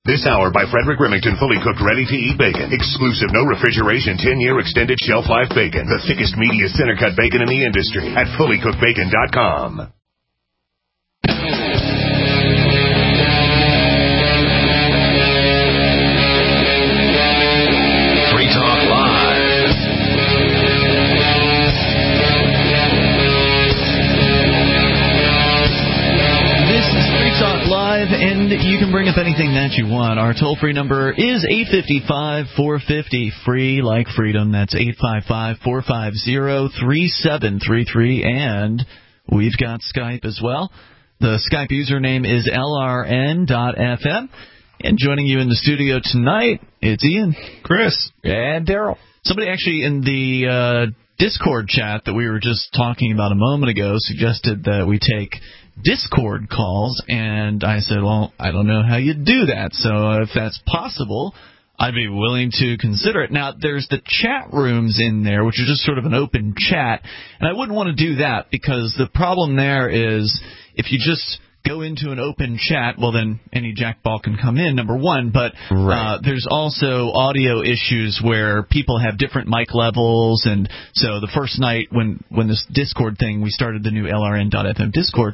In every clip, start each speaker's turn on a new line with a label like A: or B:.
A: This hour by Frederick Remington, fully cooked, ready-to-eat bacon. Exclusive, no refrigeration, 10-year extended shelf life bacon. The thickest, meatiest center-cut bacon in the industry at fullycookedbacon.com. Free Talk Live.
B: This is Free Talk Live, and you can bring up anything that you want. Our toll-free number is 855-450, free like freedom. That's 855-450-3733, and we've got Skype as well. The Skype username is LRN.FM. And joining you in the studio tonight, it's Ian,
C: Chris,
D: and Daryl.
B: Somebody actually in the Discord chat that we were just talking about a moment ago suggested that we take Discord calls, and I said, well, I don't know how you do that, so if that's possible, I'd be willing to consider it. Now, there's the chat rooms in there, which is just sort of an open chat, and I wouldn't want to do that because the problem there is if you just go into an open chat, well, then any jackball can come in, number one, but there's also audio issues where people have different mic levels, and so the first night when this Discord thing, we started the new LRN.FM Discord,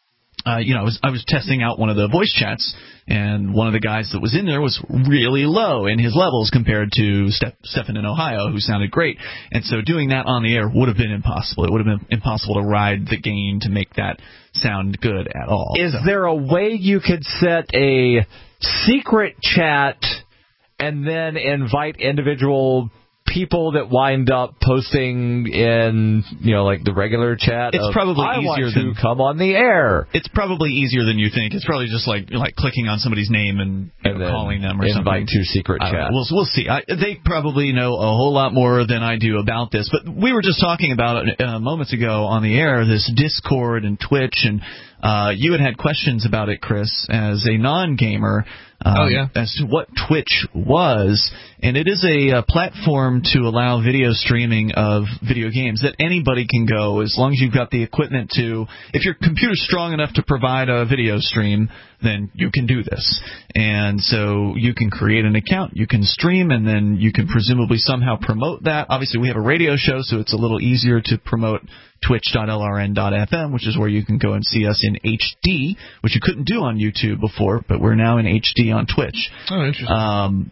B: I was testing out one of the voice chats, and one of the guys that was in there was really low in his levels compared to Stefan in Ohio, who sounded great. And so doing that on the air would have been impossible. It would have been impossible to ride the gain to make that sound good at all.
D: Is there a way you could set a secret chat and then invite individual people that wind up posting in, like the regular chat?
B: It's probably easier
D: than come on the air.
B: It's probably easier than you think. It's probably just like clicking on somebody's name and calling them or something.
D: Invite to secret chat.
B: We'll see. They probably know a whole lot more than I do about this. But we were just talking about it moments ago on the air, this Discord and Twitch, and you had questions about it, Chris, as a non-gamer. As to what Twitch was, and it is a platform to allow video streaming of video games that anybody can go as long as you've got the equipment to. If your computer's strong enough to provide a video stream, then you can do this. And so you can create an account, you can stream, and then you can presumably somehow promote that. Obviously, we have a radio show, so it's a little easier to promote twitch.lrn.fm, which is where you can go and see us in HD, which you couldn't do on YouTube before, but we're now in HD on Twitch.
C: Oh, interesting.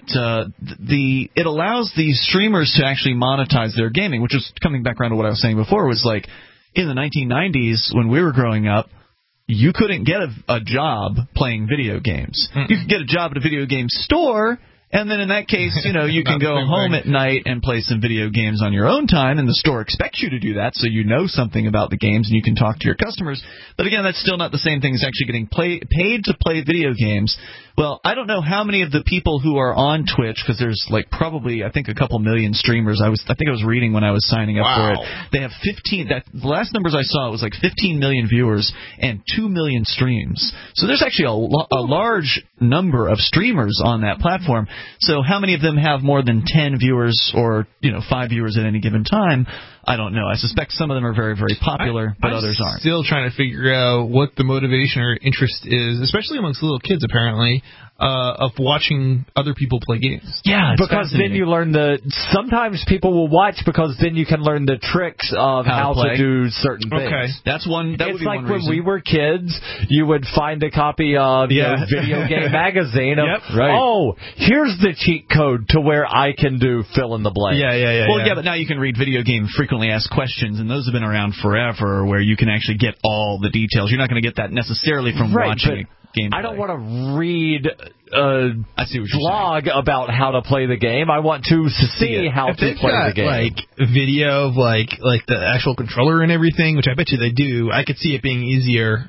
B: It allows these streamers to actually monetize their gaming, which is coming back around to what I was saying before, was like in the 1990s when we were growing up, you couldn't get a job playing video games. You could get a job at a video game store, and then in that case, you can go home at night and play some video games on your own time, and the store expects you to do that, so you know something about the games and you can talk to your customers. But again, that's still not the same thing as actually getting paid to play video games. Well, I don't know how many of the people who are on Twitch, because there's probably, I think, a couple million streamers. I think I was reading when I was signing up for it. They have 15. The last numbers I saw, it was 15 million viewers and 2 million streams. So there's actually a large number of streamers on that platform. So how many of them have more than 10 viewers or 5 viewers at any given time? I don't know. I suspect some of them are very, very popular, but others aren't.
C: I'm still trying to figure out what the motivation or interest is, especially amongst little kids, apparently, of watching other people play games.
B: Yeah,
D: because then you learn sometimes people will watch because then you can learn the tricks of how to do certain things.
C: Okay.
B: That's one. That would be one reason.
D: It's like when we were kids, you would find a copy of Video Game Magazine of, oh, here's the cheat code to where I can do fill in the blank.
B: Yeah, but now you can read Video Game Frequently Asked Questions, and those have been around forever, where you can actually get all the details. You're not going to get that necessarily from watching gameplay.
D: I don't want to read a blog about how to play the game. I want to see how to play the game.
C: Video of the actual controller and everything, which I bet you they do. I could see it being easier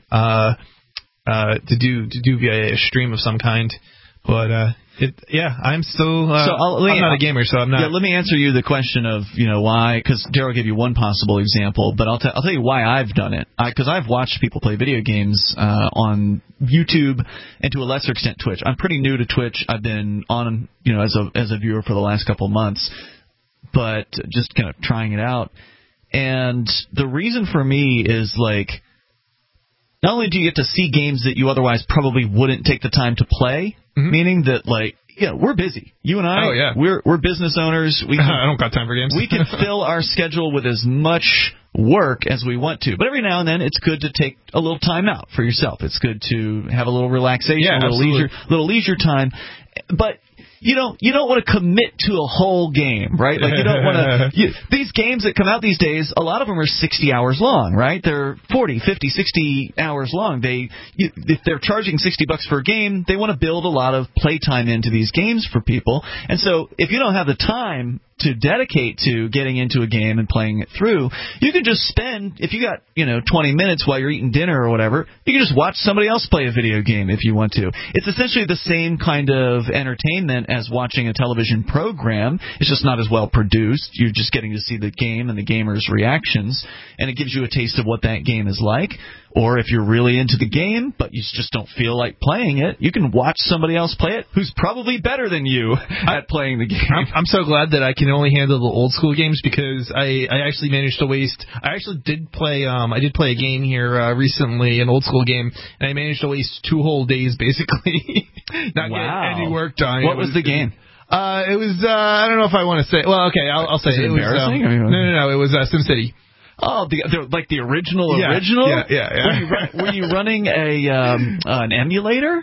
C: to do via a stream of some kind, but I'm still. I'm not a gamer, so I'm not.
B: Yeah, let me answer you the question of why, because Daryl gave you one possible example, but I'll tell you why I've done it. Because I've watched people play video games on YouTube and to a lesser extent Twitch. I'm pretty new to Twitch. I've been on as a viewer for the last couple of months, but just kind of trying it out. And the reason for me is not only do you get to see games that you otherwise probably wouldn't take the time to play, meaning that like. Yeah, we're busy. You and I, we're business owners.
C: I don't got time for games.
B: We can fill our schedule with as much work as we want to. But every now and then, it's good to take a little time out for yourself. It's good to have a little relaxation, a little leisure time. But you don't want to commit to a whole game, right? Like you don't want to. These games that come out these days, a lot of them are 60 hours long, right? They're 40, 50, 60 hours long. If they're charging $60 for a game, they want to build a lot of playtime into these games for people. And so, if you don't have the time to dedicate to getting into a game and playing it through, you can just spend, if you got 20 minutes while you're eating dinner or whatever, you can just watch somebody else play a video game if you want to. It's essentially the same kind of entertainment as watching a television program. It's just not as well produced. You're just getting to see the game and the gamer's reactions, and it gives you a taste of what that game is like. Or if you're really into the game, but you just don't feel like playing it, you can watch somebody else play it who's probably better than you at playing the game.
C: I'm so glad that I can only handle the old school games because I actually managed to waste. I actually did play. I did play a game here recently, an old school game, and I managed to waste 2 whole days basically not getting any work done.
B: What was the game?
C: It was. I don't know if I want to say. Well, okay, I'll say it.
B: Embarrassing?
C: No. It was SimCity.
B: Oh, like the original?
C: Yeah.
B: Were you running an emulator?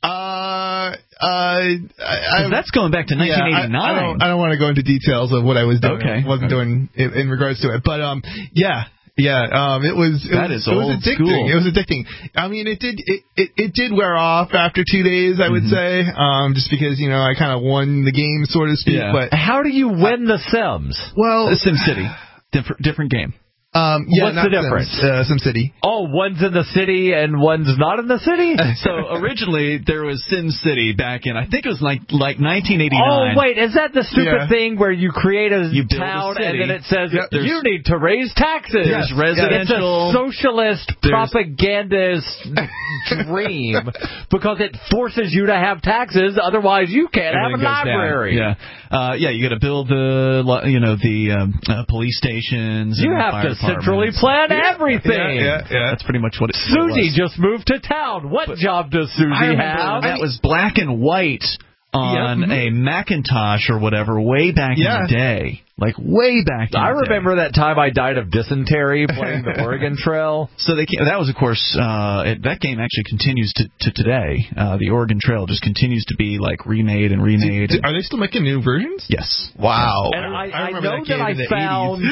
B: That's going back to 1989.
C: I don't want to go into details of what I was doing.
B: Okay.
C: Wasn't doing in regards to it, but it was
B: old
C: addicting.
B: School.
C: It was addicting. I mean, it did wear off after 2 days, I would say, just because I kind of won the game, so to speak.
D: Yeah.
C: But
D: how do you win The Sims?
C: Well,
B: the SimCity, different game.
D: What's the difference?
C: SimCity.
D: Oh, one's in the city and one's not in the city?
B: So originally there was SimCity back in, I think it was like 1989.
D: Oh, wait, is that the stupid thing where you create a town and then it says you need to raise taxes?
B: There's residential.
D: It's a socialist propagandist dream because it forces you to have taxes, otherwise you can't have a library.
B: You got to build the police stations.
D: You have to centrally plan everything.
B: Yeah. That's pretty much what it was.
D: Susie just moved to town. What job does Susie have?
B: That was black and white on a Macintosh or whatever way back in the day. Like way back in the day.
D: I remember that time I died of dysentery playing the Oregon Trail.
B: So that was, of course, that game actually continues to today. The Oregon Trail just continues to be like remade.
C: Are they still making new versions?
B: Yes.
C: Wow.
D: And I
C: remember
D: know
C: that
D: I found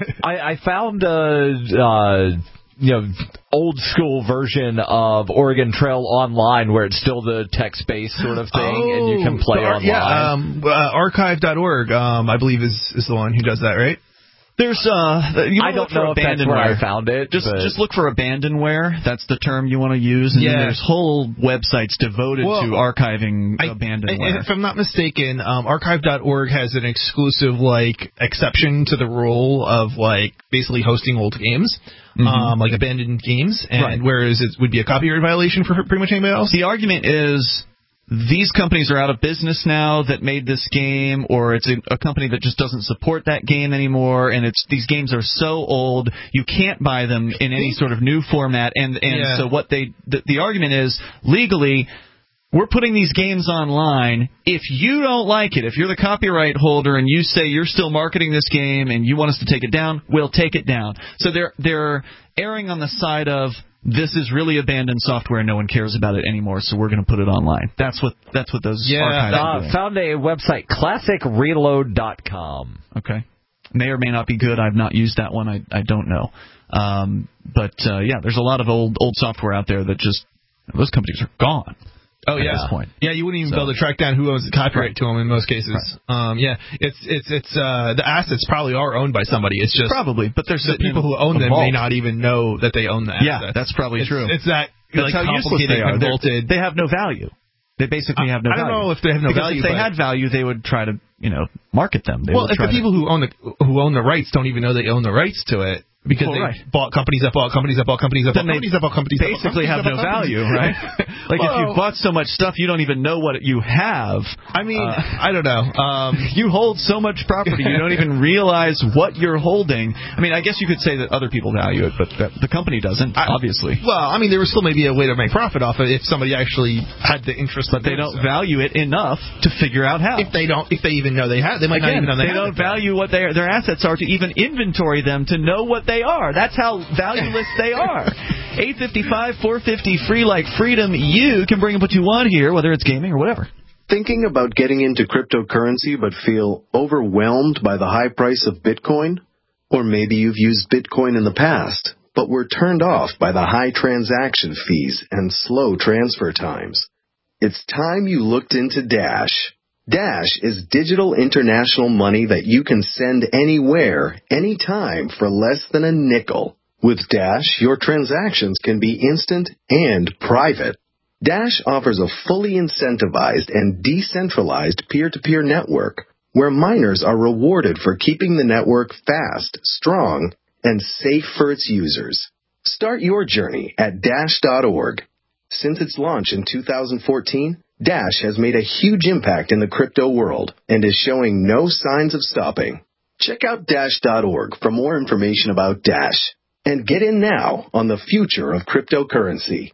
C: 80s.
D: I found old school version of Oregon Trail online where it's still the text-based sort of thing and you can play online.
C: Archive.org, I believe is the one who does that, right?
B: There's
D: I don't know if that's where I found it.
B: Just look for abandonware. That's the term you want to use. And then there's whole websites devoted to archiving abandonware.
C: If I'm not mistaken, archive.org has an exclusive exception to the rule of basically hosting old games. Like abandoned games, and whereas it would be a copyright violation for pretty much anybody else.
B: The argument is these companies are out of business now that made this game, or it's a company that just doesn't support that game anymore, and these games are so old you can't buy them in any sort of new format. So what the argument is legally. We're putting these games online. If you don't like it, if you're the copyright holder and you say you're still marketing this game and you want us to take it down, we'll take it down. So they're erring on the side of this is really abandoned software. No one cares about it anymore, so we're going to put it online. That's what those archives are doing.
D: Found a website, classicreload.com.
B: Okay. May or may not be good. I've not used that one. I don't know. There's a lot of old software out there that just those companies are gone.
C: Oh yeah,
B: at this point.
C: Yeah, you wouldn't even be able to track down who owns the copyright to them in most cases.
B: Right.
C: It's the assets probably are owned by somebody. It's just
B: probably, but there's
C: the people who own them may not even know that they own the assets.
B: Yeah, that's probably true.
C: It's that
B: that's how useless they are. They have no value. They basically have no value.
C: I don't know if they have no value.
B: If they had value, they would try to market them.
C: If the people who own the rights don't even know they own the rights to it. Because they bought companies that bought companies that bought companies that bought companies that bought companies.
B: Basically have no value, right? Like, if you bought so much stuff, you don't even know what you have.
C: I mean, I don't know.
B: You hold so much property, you don't even realize what you're holding. I mean, I guess you could say that other people value it, but the company doesn't, obviously.
C: Well, I mean, there was still maybe a way to make profit off it if somebody actually had the interest.
B: But they don't value it enough to figure out how.
C: If they even know they have, they might not even know they
B: don't value what their assets are to even inventory them to know what they are. That's how valueless they are. 855 450 free like freedom. You can bring up what you want here, whether it's gaming or whatever.
E: Thinking about getting into cryptocurrency but feel overwhelmed by the high price of Bitcoin? Or maybe you've used Bitcoin in the past, but were turned off by the high transaction fees and slow transfer times. It's time you looked into Dash. Dash is digital international money that you can send anywhere, anytime for less than a nickel. With Dash, your transactions can be instant and private. Dash offers a fully incentivized and decentralized peer-to-peer network where miners are rewarded for keeping the network fast, strong, and safe for its users. Start your journey at Dash.org. Since its launch in 2014, Dash has made a huge impact in the crypto world and is showing no signs of stopping. Check out Dash.org for more information about Dash and get in now on the future of cryptocurrency.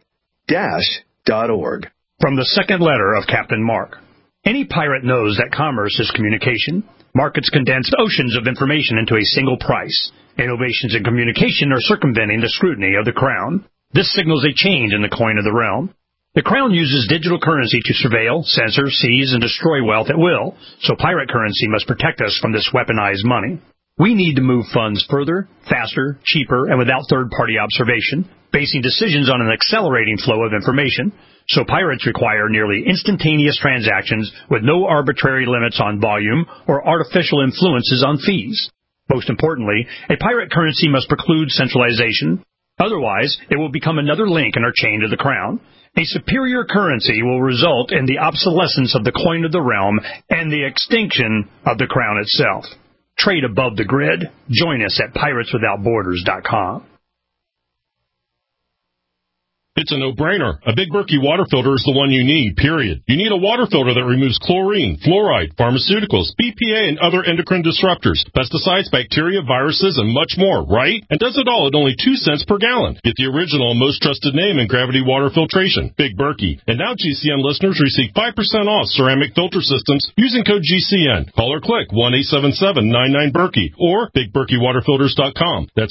E: Dash.org.
F: From the second letter of Captain Mark. Any pirate knows that commerce is communication. Markets condense oceans of information into a single price. Innovations in communication are circumventing the scrutiny of the crown. This signals a change in the coin of the realm. The crown uses digital currency to surveil, censor, seize, and destroy wealth at will, so pirate currency must protect us from this weaponized money. We need to move funds further, faster, cheaper, and without third-party observation, basing decisions on an accelerating flow of information. So pirates require nearly instantaneous transactions with no arbitrary limits on volume or artificial influences on fees. Most importantly, a pirate currency must preclude centralization. Otherwise, it will become another link in our chain to the crown. A superior currency will result in the obsolescence of the coin of the realm and the extinction of the crown itself. Trade above the grid. Join us at pirateswithoutborders.com.
G: It's a no-brainer. A Big Berkey water filter is the one you need, period. You need a water filter that removes chlorine, fluoride, pharmaceuticals, BPA, and other endocrine disruptors, pesticides, bacteria, viruses, and much more, right? And does it all at only 2 cents per gallon. Get the original and most trusted name in gravity water filtration, Big Berkey. And now GCN listeners receive 5% off ceramic filter systems using code GCN. Call or click 1-877-99-BERKEY or BigBerkeyWaterFilters.com. That's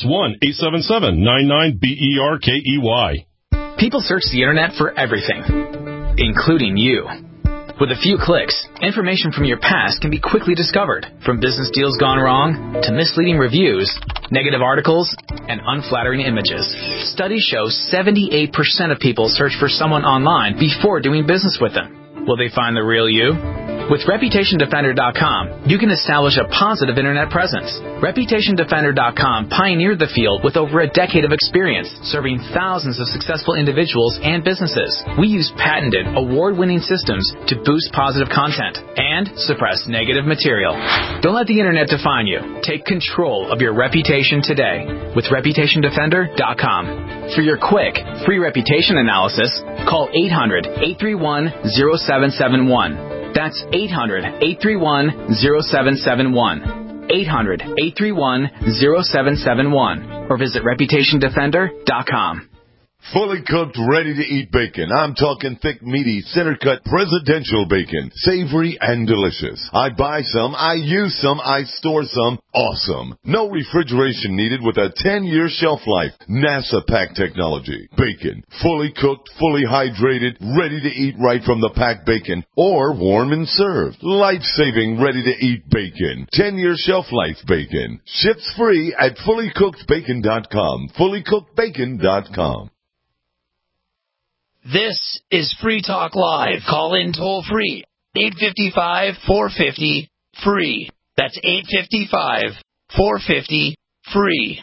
G: 1-877-99-BERKEY.
H: People search the internet for everything, including you. With a few clicks, information from your past can be quickly discovered, from business deals gone wrong to misleading reviews, negative articles, and unflattering images. Studies show 78% of people search for someone online before doing business with them. Will they find the real you? With ReputationDefender.com, you can establish a positive internet presence. ReputationDefender.com pioneered the field with over a decade of experience, serving thousands of successful individuals and businesses. We use patented, award-winning systems to boost positive content and suppress negative material. Don't let the internet define you. Take control of your reputation today with ReputationDefender.com. For your quick, free reputation analysis, call 800-831-0771. That's 800-831-0771. 800-831-0771. Or visit ReputationDefender.com.
I: Fully cooked, ready-to-eat bacon. I'm talking thick, meaty, center-cut presidential bacon. Savory and delicious. I buy some, I use some, I store some. Awesome. No refrigeration needed with a 10-year shelf life. NASA pack technology. Bacon. Fully cooked, fully hydrated, ready to eat right from the packed bacon. Or warm and served. Life-saving, ready-to-eat bacon. 10-year shelf life bacon. Ships free at FullyCookedBacon.com. FullyCookedBacon.com.
J: This is Free Talk Live. Call in toll free. 855-450-FREE. That's 855-450-FREE.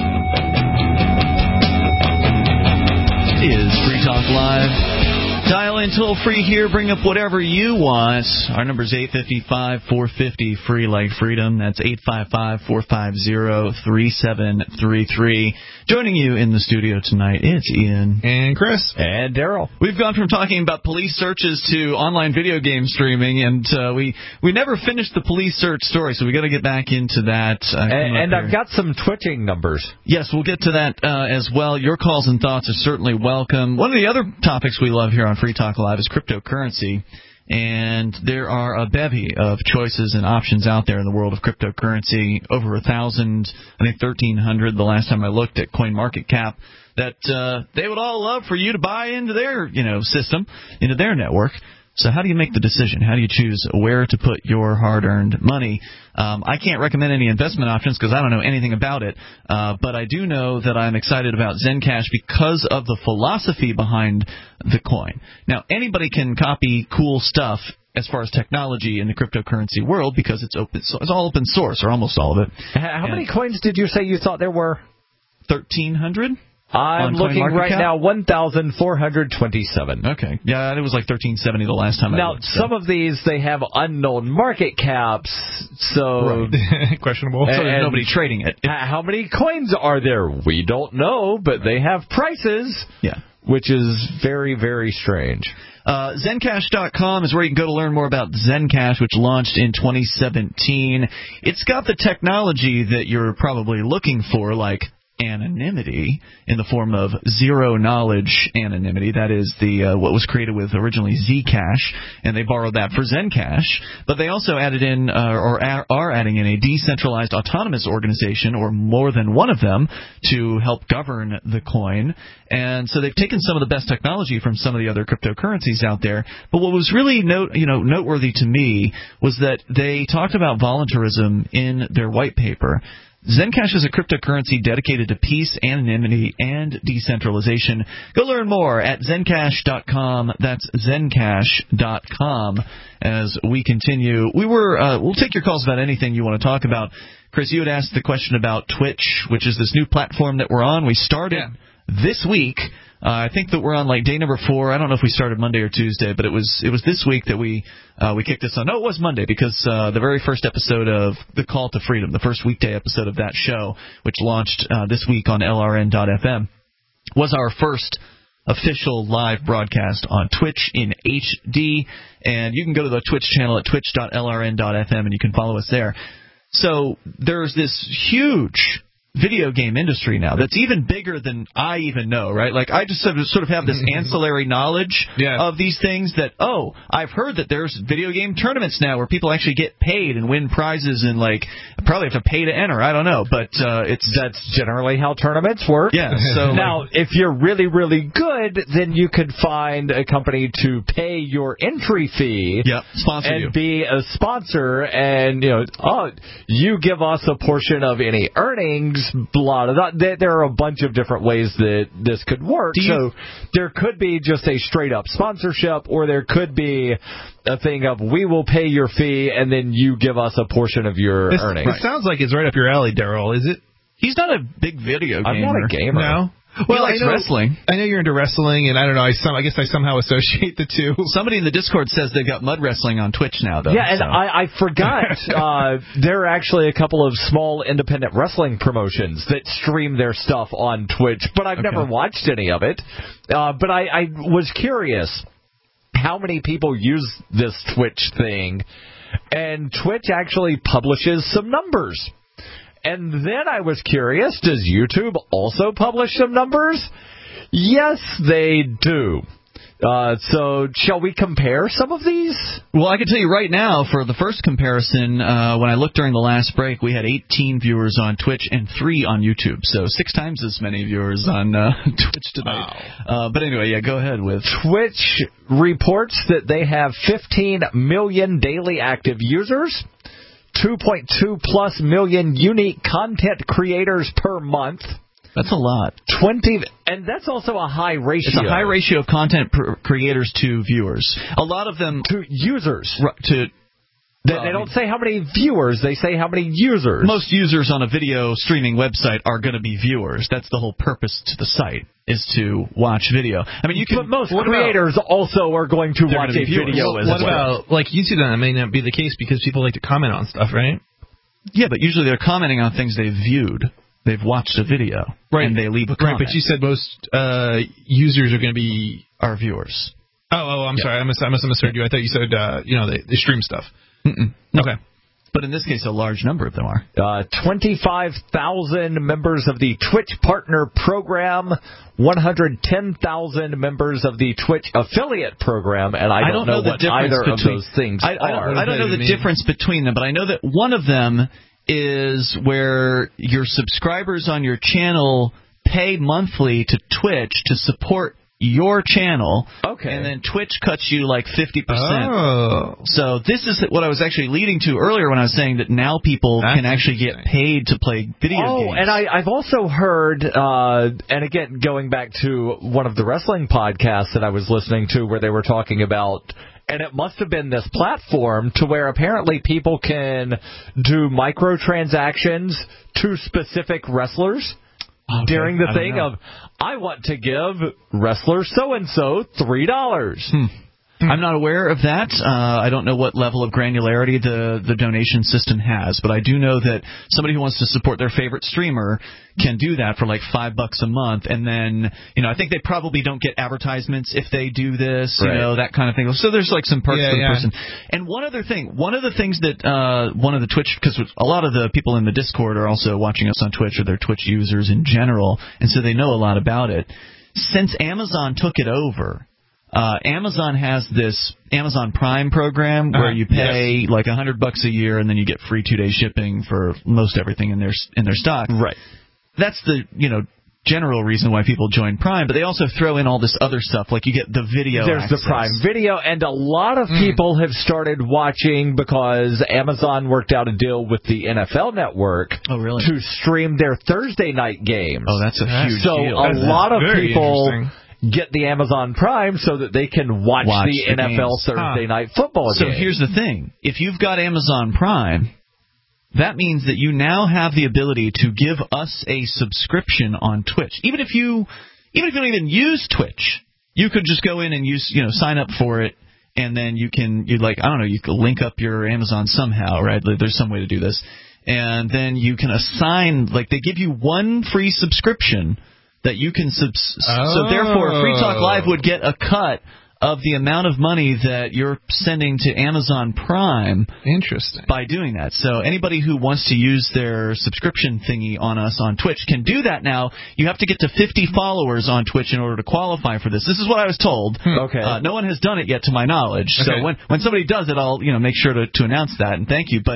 B: It is Free Talk Live. Dial Call in toll free here. Bring up whatever you want. Our number is 855-450, free like freedom. That's 855-450-3733. Joining you in the studio tonight, it's Ian.
C: And Chris.
D: And Daryl.
B: We've gone from talking about police searches to online video game streaming, and we never finished the police search story, so we got to get back into that.
D: And I've got some twitching numbers.
B: Yes, we'll get to that as well. Your calls and thoughts are certainly welcome. One of the other topics we love here on Free Talk Live is cryptocurrency. And there are a bevy of choices and options out there in the world of cryptocurrency. Over 1,000, I think 1,300 the last time I looked at CoinMarketCap, that they would all love for you to buy into their system, into their network. So how do you make the decision? How do you choose where to put your hard-earned money? I can't recommend any investment options because I don't know anything about it, but I do know that I'm excited about Zencash because of the philosophy behind the coin. Now, anybody can copy cool stuff as far as technology in the cryptocurrency world because it's open. So it's all open source, or almost all of it.
D: How many coins did you say you thought there were?
B: 1,300.
D: I'm looking right now, 1,427.
B: Okay. Yeah, it was like 1,370 the last time I looked.
D: Now, some of these, they have unknown market caps, so...
C: Right. Questionable.
B: So there's nobody trading it.
D: How many coins are there? We don't know, but they have prices.
B: Yeah.
D: Which is very, very strange.
B: Zencash.com is where you can go to learn more about Zencash, which launched in 2017. It's got the technology that you're probably looking for, like anonymity in the form of zero-knowledge anonymity. That is the what was created with originally Zcash, and they borrowed that for Zencash. But they also added in, or are adding in, a decentralized autonomous organization, or more than one of them, to help govern the coin. And so they've taken some of the best technology from some of the other cryptocurrencies out there. But what was really noteworthy to me was that they talked about voluntarism in their white paper. Zencash is a cryptocurrency dedicated to peace, anonymity, and decentralization. Go learn more at Zencash.com. That's Zencash.com. As we continue, we'll take your calls about anything you want to talk about. Chris, you had asked the question about Twitch, which is this new platform that we're on. We started this week. I think that we're on like day number 4. I don't know if we started Monday or Tuesday, but it was this week that we kicked this on. No, it was Monday because the very first episode of The Call to Freedom, the first weekday episode of that show, which launched this week on LRN.FM, was our first official live broadcast on Twitch in HD. And you can go to the Twitch channel at twitch.lrn.fm and you can follow us there. So there's this huge video game industry now that's even bigger than I even know, right? Like, I just sort of have this ancillary knowledge of these things that, I've heard that there's video game tournaments now where people actually get paid and win prizes and, like, probably have to pay to enter. I don't know, but
D: that's generally how tournaments work.
B: Yeah. So
D: now, if you're really, really good, then you could find a company to pay your entry fee
B: sponsor
D: and
B: you.
D: Be a sponsor, and, you give us a portion of any earnings. Blah, blah, blah. There are a bunch of different ways that this could work. So there could be just a straight-up sponsorship, or there could be a thing of we will pay your fee, and then you give us a portion of your earnings.
C: It sounds like it's right up your alley, Daryl. Is it?
B: He's not a big video gamer.
D: I'm not a gamer.
C: No.
B: Well, he likes wrestling.
C: I know you're into wrestling, and I don't know. I guess I somehow associate the two.
B: Somebody in the Discord says they've got mud wrestling on Twitch now, though.
D: Yeah, and I forgot. There are actually a couple of small independent wrestling promotions that stream their stuff on Twitch, but I've never watched any of it. But I was curious how many people use this Twitch thing, and Twitch actually publishes some numbers. And then I was curious, does YouTube also publish some numbers? Yes, they do. So shall we compare some of these?
B: Well, I can tell you right now, for the first comparison, when I looked during the last break, we had 18 viewers on Twitch and 3 on YouTube. So 6 times as many viewers on Twitch tonight. Wow. But anyway, go ahead with...
D: Twitch reports that they have 15 million daily active users. 2.2 plus million unique content creators per month.
B: That's a lot.
D: 20, and that's also a high ratio.
B: It's a high ratio of content creators to viewers. A lot of them
D: to users. They don't say how many viewers, they say how many users.
B: Most users on a video streaming website are going to be viewers. That's the whole purpose to the site, is to watch video. I mean,
D: but most creators also are going to watch a video as well.
C: What about, like YouTube, then? That may not be the case because people like to comment on stuff, right?
B: Yeah, but usually they're commenting on things they've viewed. They've watched a video,
C: right,
B: and they leave a comment.
C: Right, but you said most users are going to be
B: our viewers.
C: Oh, I'm sorry. I must have misheard you. I thought you said they stream stuff.
B: Mm-mm. No.
C: Okay.
B: But in this case, a large number of them are.
D: 25,000 members of the Twitch Partner Program, 110,000 members of the Twitch Affiliate Program, and I don't know what either of those things are.
B: I don't know the difference between them, but I know that one of them is where your subscribers on your channel pay monthly to Twitch to support your channel,
D: okay,
B: and then Twitch cuts you like 50%.
C: Oh.
B: So this is what I was actually leading to earlier when I was saying that now people can actually get paid to play video games.
D: And I've also heard, and again, going back to one of the wrestling podcasts that I was listening to where they were talking about, and it must have been this platform to where apparently people can do microtransactions to specific wrestlers. Okay, during the thing of, I want to give wrestler so-and-so $3.
B: I'm not aware of that. I don't know what level of granularity the donation system has, but I do know that somebody who wants to support their favorite streamer can do that for like $5 a month, and then, I think they probably don't get advertisements if they do this, that kind of thing. So there's like some perks for the person. And one other thing, one of the things that one of the Twitch, because a lot of the people in the Discord are also watching us on Twitch, or they're Twitch users in general, and so they know a lot about it. Since Amazon took it over, Amazon has this Amazon Prime program where you pay like $100 a year, and then you get free 2-day shipping for most everything in their stock.
D: Right.
B: That's the general reason why people join Prime, but they also throw in all this other stuff, like you get the video.
D: There's
B: access.
D: the Prime Video, and a lot of people have started watching because Amazon worked out a deal with the NFL Network to stream their Thursday night games.
B: Oh, that's a huge
D: deal. So a lot of people get the Amazon Prime so that they can watch the NFL games. Thursday night football game.
B: So here's the thing. If you've got Amazon Prime, that means that you now have the ability to give us a subscription on Twitch. Even if you don't even use Twitch, you could just go in and sign up for it, and then you can link up your Amazon somehow, right? There's some way to do this. And then you can assign, they give you one free subscription that you can so therefore Free Talk Live would get a cut of the amount of money that you're sending to Amazon Prime.
C: Interesting.
B: By doing that. So anybody who wants to use their subscription thingy on us on Twitch can do that now. You have to get to 50 followers on Twitch in order to qualify for this. This is what I was told.
D: Okay.
B: No one has done it yet to my knowledge.
C: Okay.
B: So when somebody does it, I'll make sure to announce that, and thank you.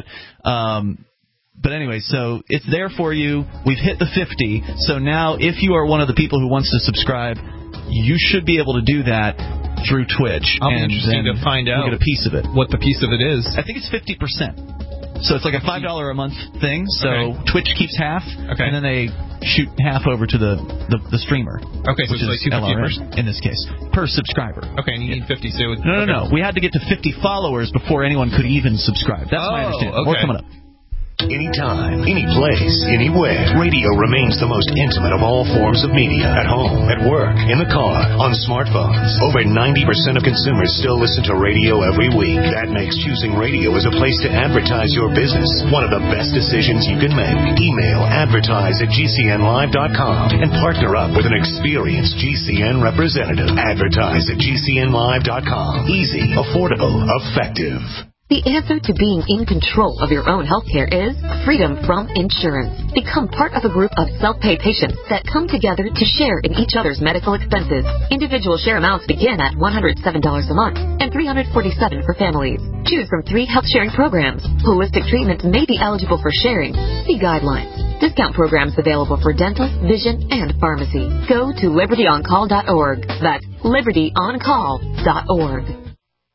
B: But anyway, so it's there for you. We've hit the 50. So now if you are one of the people who wants to subscribe, you should be able to do that through Twitch.
C: I'll be interested to find out
B: get a piece of it.
C: What the piece of it is.
B: I think it's 50%. So it's like a $5 a month thing. So Twitch keeps half, and then they shoot half over to the streamer.
C: Okay, so it's like $250
B: in this case per subscriber.
C: Okay, and you need 50. So
B: no. We had to get to 50 followers before anyone could even subscribe. That's my understanding.
C: Okay.
B: More coming up.
A: Anytime, any place, anywhere. Radio remains the most intimate of all forms of media. At home, at work, in the car, on smartphones. Over 90% of consumers still listen to radio every week. That makes choosing radio as a place to advertise your business one of the best decisions you can make. Email advertise@gcnlive.com and partner up with an experienced GCN representative. Advertise@gcnlive.com. Easy, affordable, effective.
K: The answer to being in control of your own healthcare is freedom from insurance. Become part of a group of self-pay patients that come together to share in each other's medical expenses. Individual share amounts begin at $107 a month and $347 for families. Choose from 3 health-sharing programs. Holistic treatment may be eligible for sharing. See guidelines. Discount programs available for dental, vision, and pharmacy. Go to libertyoncall.org. That's libertyoncall.org.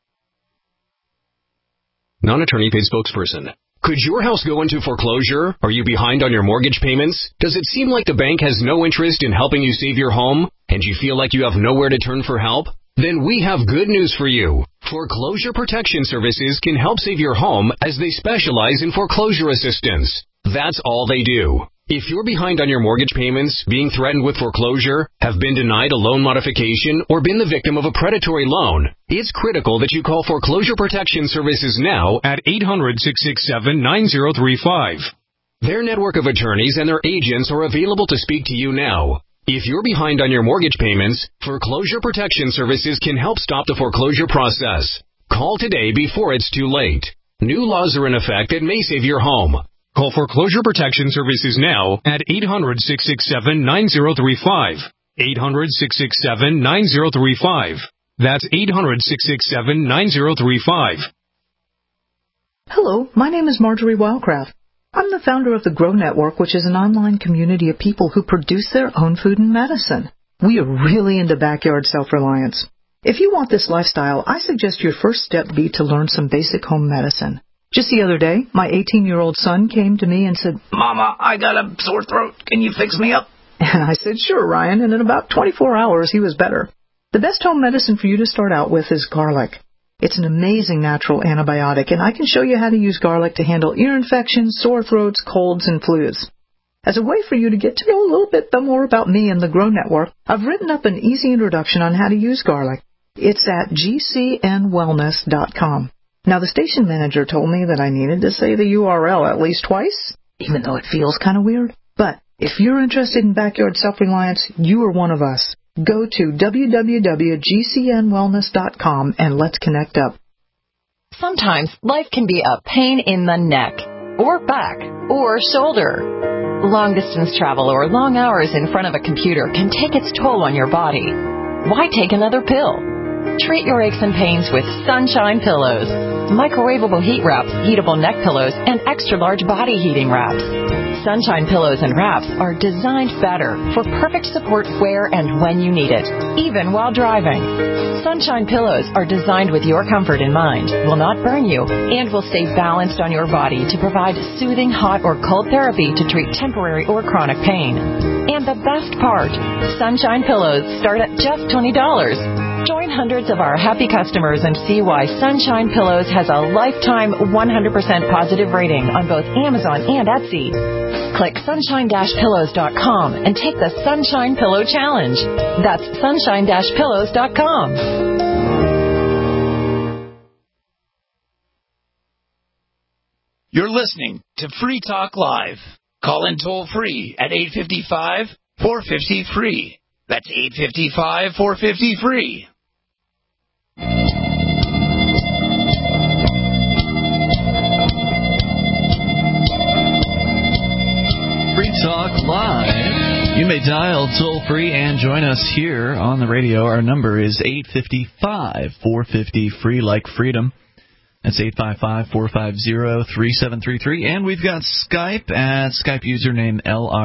L: Non-attorney paid spokesperson. Could your house go into foreclosure? Are you behind on your mortgage payments? Does it seem like the bank has no interest in helping you save your home, and you feel like you have nowhere to turn for help? Then we have good news for you. Foreclosure Protection Services can help save your home as they specialize in foreclosure assistance. That's all they do. If you're behind on your mortgage payments, being threatened with foreclosure, have been denied a loan modification, or been the victim of a predatory loan, it's critical that you call Foreclosure Protection Services now at 800-667-9035. Their network of attorneys and their agents are available to speak to you now. If you're behind on your mortgage payments, Foreclosure Protection Services can help stop the foreclosure process. Call today before it's too late. New laws are in effect that may save your home. Call Foreclosure Protection Services now at 800-667-9035. 800-667-9035. That's 800-667-9035.
M: Hello, my name is Marjorie Wildcraft. I'm the founder of the Grow Network, which is an online community of people who produce their own food and medicine. We are really into backyard self-reliance. If you want this lifestyle, I suggest your first step be to learn some basic home medicine. Just the other day, my 18-year-old son came to me and said,
J: Mama, I got a sore throat. Can you fix me up?
M: And I said, sure, Ryan, and in about 24 hours, he was better. The best home medicine for you to start out with is garlic. It's an amazing natural antibiotic, and I can show you how to use garlic to handle ear infections, sore throats, colds, and flus. As a way for you to get to know a little bit more about me and the Grow Network, I've written up an easy introduction on how to use garlic. It's at gcnwellness.com. Now, the station manager told me that I needed to say the URL at least twice, even though it feels kind of weird. But if you're interested in backyard self-reliance, you are one of us. Go to www.gcnwellness.com and let's connect up.
N: Sometimes life can be a pain in the neck, or back, or shoulder. Long-distance travel or long hours in front of a computer can take its toll on your body. Why take another pill? Treat your aches and pains with Sunshine Pillows. Microwavable heat wraps, heatable neck pillows, and extra-large body heating wraps. Sunshine Pillows and wraps are designed better for perfect support where and when you need it, even while driving. Sunshine Pillows are designed with your comfort in mind, will not burn you, and will stay balanced on your body to provide soothing hot or cold therapy to treat temporary or chronic pain. And the best part, Sunshine Pillows start at just $20. Join hundreds of our happy customers and see why Sunshine Pillows has a lifetime 100% positive rating on both Amazon and Etsy. Click sunshine-pillows.com and take the Sunshine Pillow Challenge. That's sunshine-pillows.com.
J: You're listening to Free Talk Live. Call in toll-free at 855-450-FREE. That's 855-450-FREE.
B: Free Talk Live. You may dial toll-free and join us here on the radio. Our number is 855-450-FREE, like freedom. That's 855-450-3733. And we've got Skype at Skype username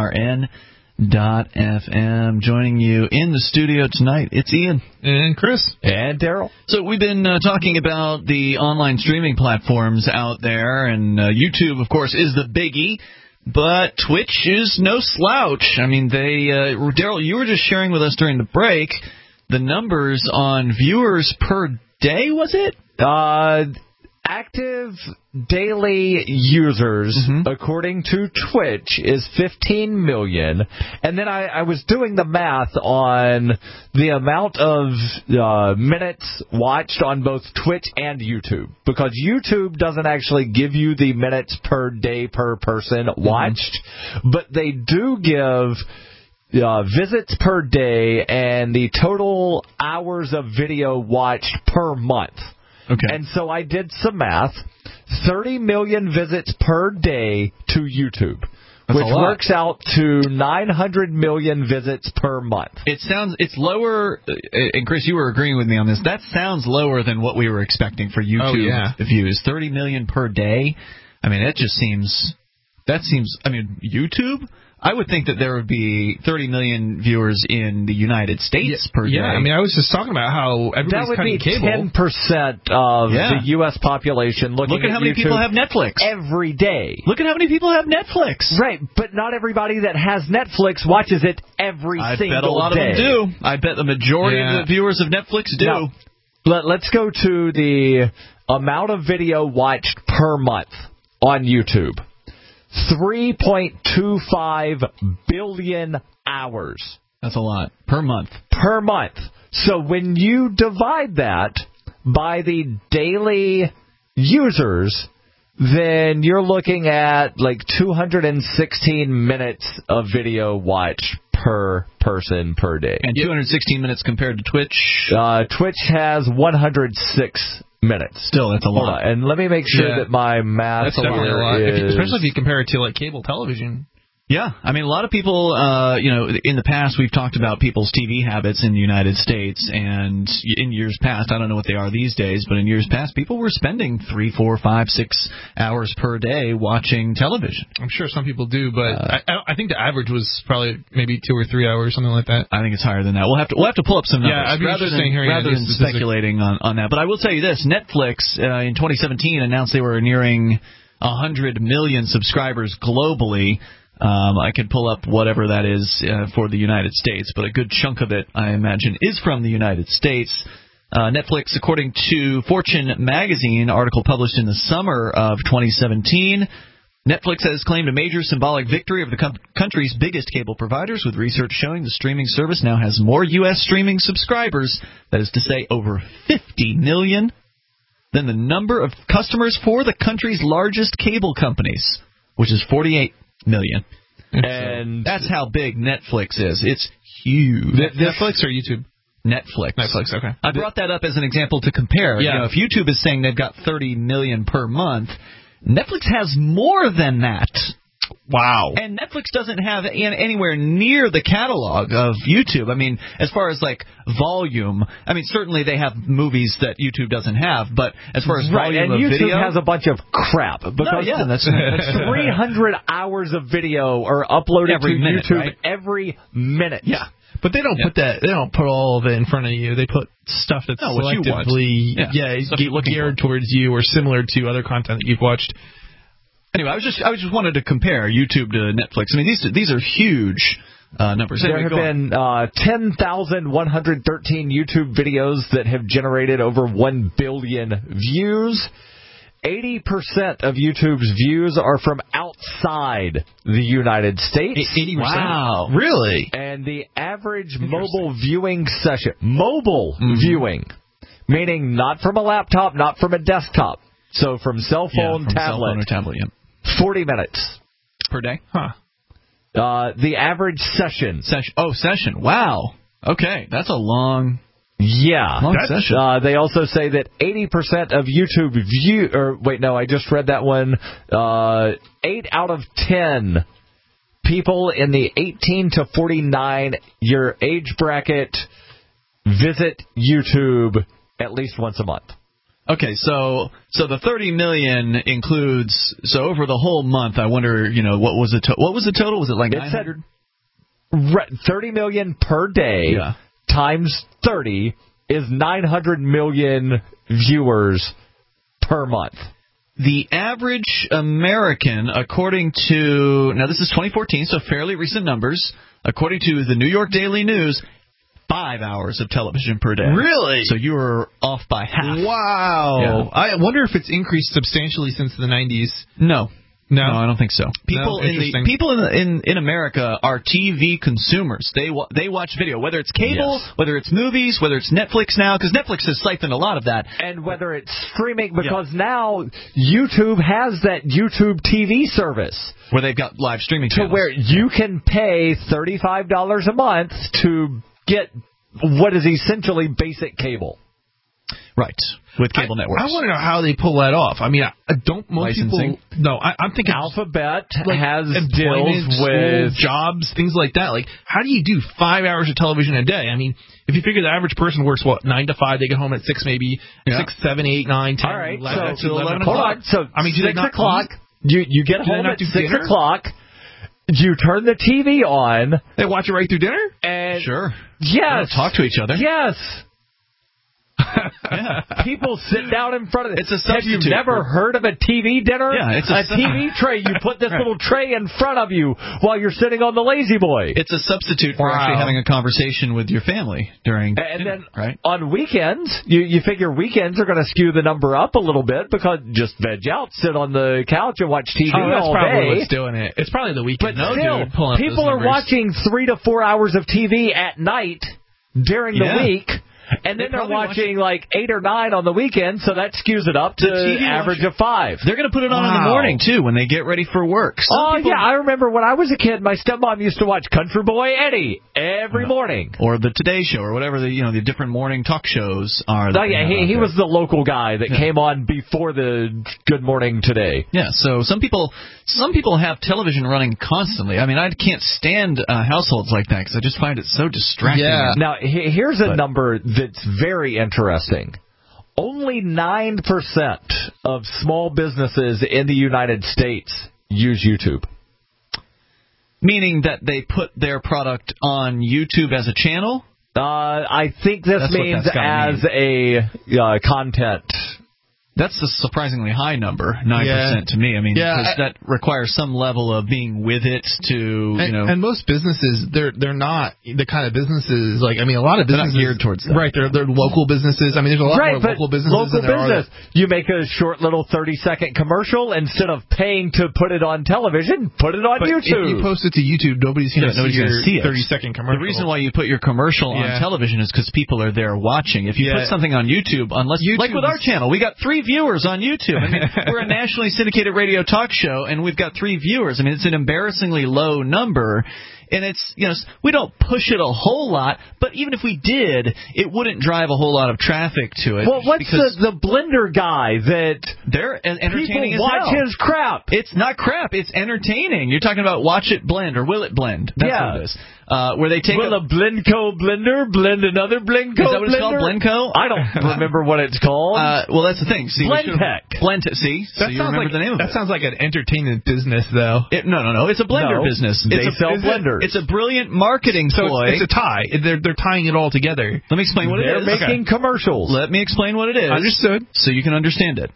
B: LRN.FM. Joining you in the studio tonight, it's Ian.
C: And Chris.
D: And Daryl.
B: So we've been talking about the online streaming platforms out there, and YouTube, of course, is the biggie. But Twitch is no slouch. I mean, Daryl, you were just sharing with us during the break the numbers on viewers per day, was it?
D: Active daily users, according to Twitch, is 15 million. And then I was doing the math on the amount of minutes watched on both Twitch and YouTube. Because YouTube doesn't actually give you the minutes per day per person watched. But they do give visits per day and the total hours of video watched per month.
B: Okay.
D: And so I did some math. 30 million visits per day to YouTube, which works out to 900 million visits per month.
B: It's lower, and Chris, you were agreeing with me on this. That sounds lower than what we were expecting for YouTube views. 30 million per day. I mean, that just seems That seems, I mean, YouTube? I would think that there would be 30 million viewers in the United States per day.
C: Yeah, I mean, I was just talking about how everybody's cutting cable.
D: That would be 10% of the U.S. population looking
B: Look at how many
D: YouTube
B: people have Netflix.
D: every day.
B: Look at how many people have Netflix.
D: Right, but not everybody that has Netflix watches it every single day.
B: I bet a lot of them do. I bet the majority of the viewers of Netflix do.
D: Now, let's go to the amount of video watched per month on YouTube. 3.25 billion hours.
B: That's a lot. Per month.
D: Per month. So when you divide that by the daily users, then you're looking at like 216 minutes of video watched per person per day.
B: And 216 minutes compared to Twitch?
D: Twitch has 106 minutes.
B: Still, that's a lot.
D: And let me make sure that my math
C: That's definitely a lot.
D: is...
C: Especially if you compare it to like cable television.
B: Yeah, I mean, a lot of people, in the past we've talked about people's TV habits in the United States, and in years past, I don't know what they are these days, but in years past, people were spending 3, 4, 5, 6 hours per day watching television.
C: I'm sure some people do, but I think the average was probably maybe 2 or 3 hours, something like that.
B: I think it's higher than that. We'll have to pull up some numbers
C: I'd be
B: rather than speculating on that. But I will tell you this: Netflix in 2017 announced they were nearing 100 million subscribers globally. I could pull up whatever that is for the United States, but a good chunk of it, I imagine, is from the United States. Netflix, according to Fortune magazine, article published in the summer of 2017, Netflix has claimed a major symbolic victory over the country's biggest cable providers, with research showing the streaming service now has more U.S. streaming subscribers, that is to say over 50 million, than the number of customers for the country's largest cable companies, which is 48 million.
D: And
B: that's how big Netflix is. It's huge.
C: Netflix or YouTube?
B: Netflix.
C: Netflix, okay.
B: I brought that up as an example to compare.
C: Yeah.
B: If YouTube is saying they've got 30 million per month, Netflix has more than that.
C: Wow.
B: And Netflix doesn't have anywhere near the catalog of YouTube. I mean, as far as like volume, I mean, certainly they have movies that YouTube doesn't have, but as far as volume
D: and
B: of
D: YouTube
B: video,
D: has a bunch of crap because
B: that's
D: 300 hours of video are uploaded
B: every
D: to
B: minute,
D: YouTube
B: right?
D: every minute.
C: Yeah. But they don't put that. They don't put all of it in front of you. They put stuff that's selectively geared towards you or similar to other content that you've watched.
B: Anyway, I just wanted to compare YouTube to Netflix. I mean, these are huge numbers.
D: There have been 10,113 YouTube videos that have generated over 1 billion views. 80% of YouTube's views are from outside the United States.
C: 80%?
B: Wow.
C: Really?
D: And the average mobile viewing session, viewing, meaning not from a laptop, not from a desktop, so from cell phone, tablet, 40 minutes.
B: Per day?
C: Huh.
D: The average session.
B: Session. Wow. Okay, that's a long...
D: Yeah.
B: Session.
D: They also say that 80% of YouTube I just read that one. 8 out of 10 people in the 18 to 49 year age bracket visit YouTube at least once a month.
B: Okay, so the 30 million includes, so over the whole month, I wonder, what was the total? Was it like 900?
D: 30 million per day times 30 is 900 million viewers per month.
B: The average American, according to, now this is 2014, so fairly recent numbers, according to the New York Daily News, 5 hours of television per day.
C: Really?
B: So you were off by half.
C: Wow.
B: Yeah.
C: I wonder if it's increased substantially since the 90s.
B: No, I don't think so. People in America are TV consumers. They watch video, whether it's cable, whether it's movies, whether it's Netflix now, because Netflix has siphoned a lot of that.
D: And whether it's streaming, because now YouTube has that YouTube TV service.
B: Where they've got live streaming channels.
D: To where you can pay $35 a month to get what is essentially basic cable.
B: Right. With cable networks.
C: I want to know how they pull that off. I mean, don't most
B: licensing?
C: people... No, I'm thinking...
D: Alphabet has
C: employment,
D: deals with...
C: jobs, things like that. Like, how do you do 5 hours of television a day? I mean, if you figure the average person works, 9 to 5, they get home at 6 maybe, 6, 7, 8, 9, 10,
D: All right,
C: 11,
D: so
C: 11
D: hold
C: o'clock.
D: on. So
C: I mean,
D: 6 o'clock, You get home at 6 o'clock. You turn the TV on.
C: They watch it right through dinner?
D: And
B: sure.
D: Yes.
B: They don't talk to each other.
D: Yes.
B: Yeah.
D: People sit down in front of it.
B: It's a substitute.
D: Have you never heard of a TV dinner?
B: Yeah, it's
D: a TV tray. You put this little tray in front of you while you're sitting on the Lazy Boy.
B: It's a substitute for actually having a conversation with your family during dinner,
D: then
B: right?
D: On weekends, you figure weekends are going to skew the number up a little bit because just veg out, sit on the couch and watch TV all day.
C: That's probably what's doing it. It's probably the weekend.
D: But still, people are watching 3 to 4 hours of TV at night during the week. And then they're watching like 8 or 9 on the weekend, so that skews it up to an average of 5.
B: They're going to put it on in the morning, too, when they get ready for work.
D: Yeah, I remember when I was a kid, my stepmom used to watch Country Boy Eddie every morning.
B: Or the Today Show, or whatever the different morning talk shows are.
D: He was the local guy that came on before the Good Morning Today.
B: Yeah, so some people have television running constantly. I mean, I can't stand households like that because I just find it so distracting.
D: Yeah. Now, here's a number that's very interesting. Only 9% of small businesses in the United States use YouTube.
B: Meaning that they put their product on YouTube as a channel?
D: I think this means as a content.
B: That's a surprisingly high number, 9% to me. I mean, because that requires some level of being with it to,
C: And most businesses, they're not the kind of businesses, like, I mean, a lot of businesses.
B: They're not geared towards that.
C: Right, they're local businesses. I mean, there's a lot more local businesses than there are.
D: You make a short little 30-second commercial instead of paying to put it on television, put it on YouTube.
C: If you post it to YouTube, nobody's going to see your 30-second commercial.
B: The reason why you put your commercial on television is because people are there watching. If you put something on YouTube, like with our channel, we got 3 viewers on YouTube. I mean, we're a nationally syndicated radio talk show, and we've got 3 viewers. I mean, it's an embarrassingly low number. And it's, we don't push it a whole lot, but even if we did, it wouldn't drive a whole lot of traffic to it.
D: Well, what's the Blender guy that
B: they're entertaining
D: people watch his crap?
B: It's not crap. It's entertaining. You're talking about Watch It Blend or Will It Blend. That's what it is. Where they take
D: a Blendco blender blend another Blendco blender?
B: Is that what it's called, Blendco?
D: I don't remember what it's called.
B: Well, that's the thing. See,
D: Blendtech.
B: See? So you remember the name of it.
C: That sounds like an entertainment business, though.
B: No. It's a blender business.
D: They sell blenders.
B: It's a brilliant marketing ploy.
C: It's a tie. They're tying it all together.
B: Let me explain what it is.
D: They're making commercials.
B: Let me explain what it is.
C: Understood.
B: So you can understand it.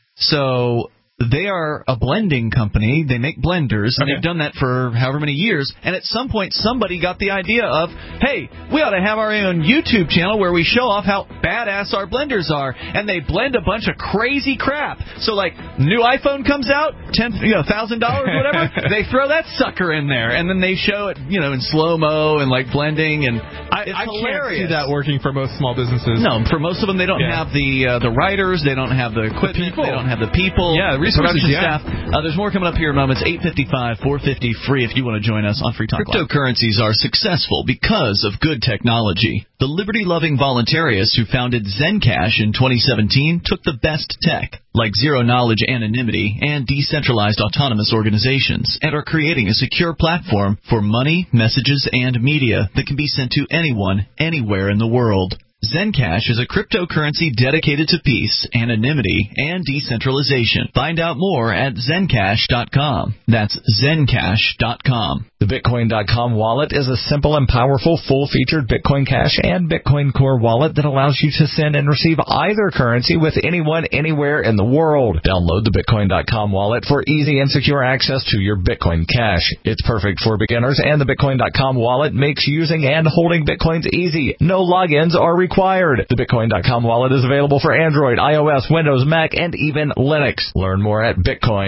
B: So they are a blending company. They make blenders, and they've done that for however many years. And at some point, somebody got the idea of, hey, we ought to have our own YouTube channel where we show off how badass our blenders are. And they blend a bunch of crazy crap. So, like, new iPhone comes out, $1,000, whatever. They throw that sucker in there, and then they show it, in slow-mo and, like, blending. And it's hilarious.
C: Can't see that working for most small businesses.
B: No, for most of them, they don't have the writers. They don't have the equipment. They don't have the people.
C: Yeah,
B: production staff. There's more coming up here in moments. 8:55, 450 free if you want to join us on Free Talk Live. Cryptocurrencies are successful because of good technology. The liberty-loving voluntarists who founded Zencash in 2017 took the best tech, like zero-knowledge anonymity and decentralized autonomous organizations, and are creating a secure platform for money, messages, and media that can be sent to anyone, anywhere in the world. Zencash is a cryptocurrency dedicated to peace, anonymity, and decentralization. Find out more at Zencash.com. That's Zencash.com.
D: The Bitcoin.com wallet is a simple and powerful full-featured Bitcoin Cash and Bitcoin Core wallet that allows you to send and receive either currency with anyone, anywhere in the world. Download the Bitcoin.com wallet for easy and secure access to your Bitcoin Cash. It's perfect for beginners, and the Bitcoin.com wallet makes using and holding Bitcoins easy. No logins are required. The Bitcoin.com wallet is available for Android, iOS, Windows, Mac, and even Linux. Learn more at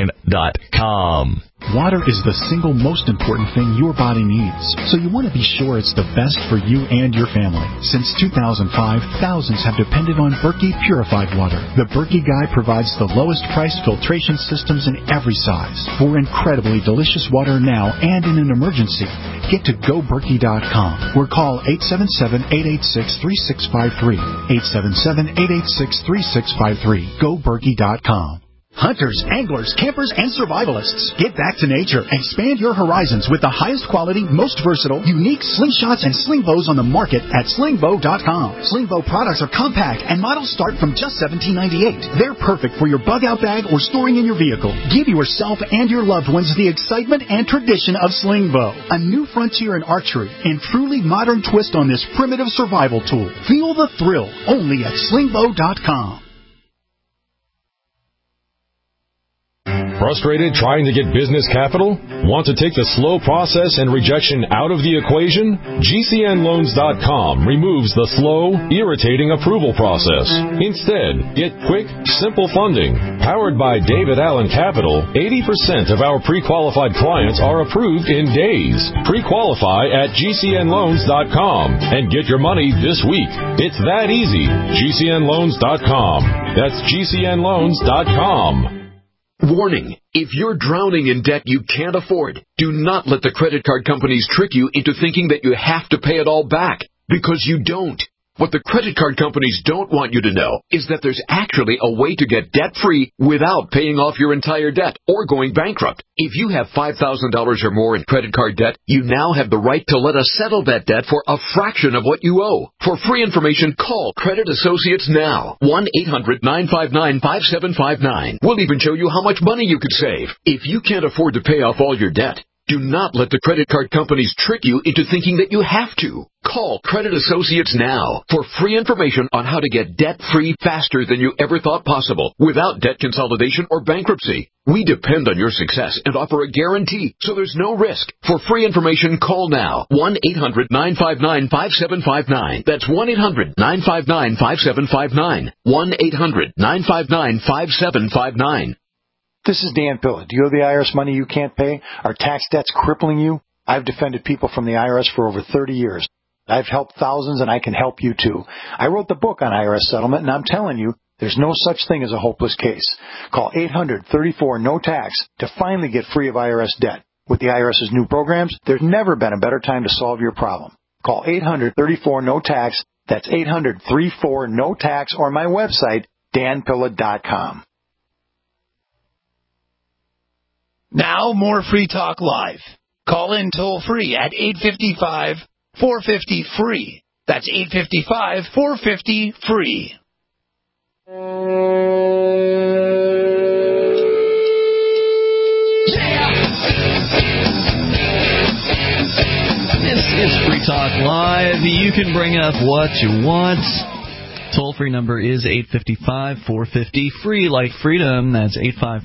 D: Bitcoin.com.
O: Water is the single most important thing your body needs, so you want to be sure it's the best for you and your family. Since 2005, thousands have depended on Berkey purified water. The Berkey Guy provides the lowest priced filtration systems in every size. For incredibly delicious water now and in an emergency, get to GoBerkey.com or call 877-886-3653. 877-886-3653. GoBerkey.com. Hunters, anglers, campers, and survivalists, get back to nature. Expand your horizons with the highest quality, most versatile, unique slingshots and sling bows on the market at slingbow.com. Sling bow products are compact and models start from just $17.98. They're perfect for your bug-out bag or storing in your vehicle. Give yourself and your loved ones the excitement and tradition of sling bow. A new frontier in archery and truly modern twist on this primitive survival tool. Feel the thrill only at slingbow.com.
P: Frustrated trying to get business capital? Want to take the slow process and rejection out of the equation? GCNLoans.com removes the slow, irritating approval process. Instead, get quick, simple funding. Powered by David Allen Capital, 80% of our pre-qualified clients are approved in days. Pre-qualify at GCNLoans.com and get your money this week. It's that easy. GCNLoans.com. That's GCNLoans.com.
Q: Warning, if you're drowning in debt you can't afford, do not let the credit card companies trick you into thinking that you have to pay it all back, because you don't. What the credit card companies don't want you to know is that there's actually a way to get debt-free without paying off your entire debt or going bankrupt. If you have $5,000 or more in credit card debt, you now have the right to let us settle that debt for a fraction of what you owe. For free information, call Credit Associates now. 1-800-959-5759. We'll even show you how much money you could save. If you can't afford to pay off all your debt, do not let the credit card companies trick you into thinking that you have to. Call Credit Associates now for free information on how to get debt-free faster than you ever thought possible without debt consolidation or bankruptcy. We depend on your success and offer a guarantee, so there's no risk. For free information, call now. 1-800-959-5759. That's 1-800-959-5759. 1-800-959-5759.
R: This is Dan Pilla. Do you owe the IRS money you can't pay? Are tax debts crippling you? I've defended people from the IRS for over 30 years. I've helped thousands, and I can help you too. I wrote the book on IRS settlement, and I'm telling you, there's no such thing as a hopeless case. Call 800-34-NO-TAX to finally get free of IRS debt. With the IRS's new programs, there's never been a better time to solve your problem. Call 800-34-NO-TAX. That's 800-34-NO-TAX, or my website, danpilla.com.
J: Now, more Free Talk Live. Call in toll-free at 855-450-FREE. That's 855-450-FREE.
B: This is Free Talk Live. You can bring up what you want. Toll-free number is 855-450-FREE, like freedom. That's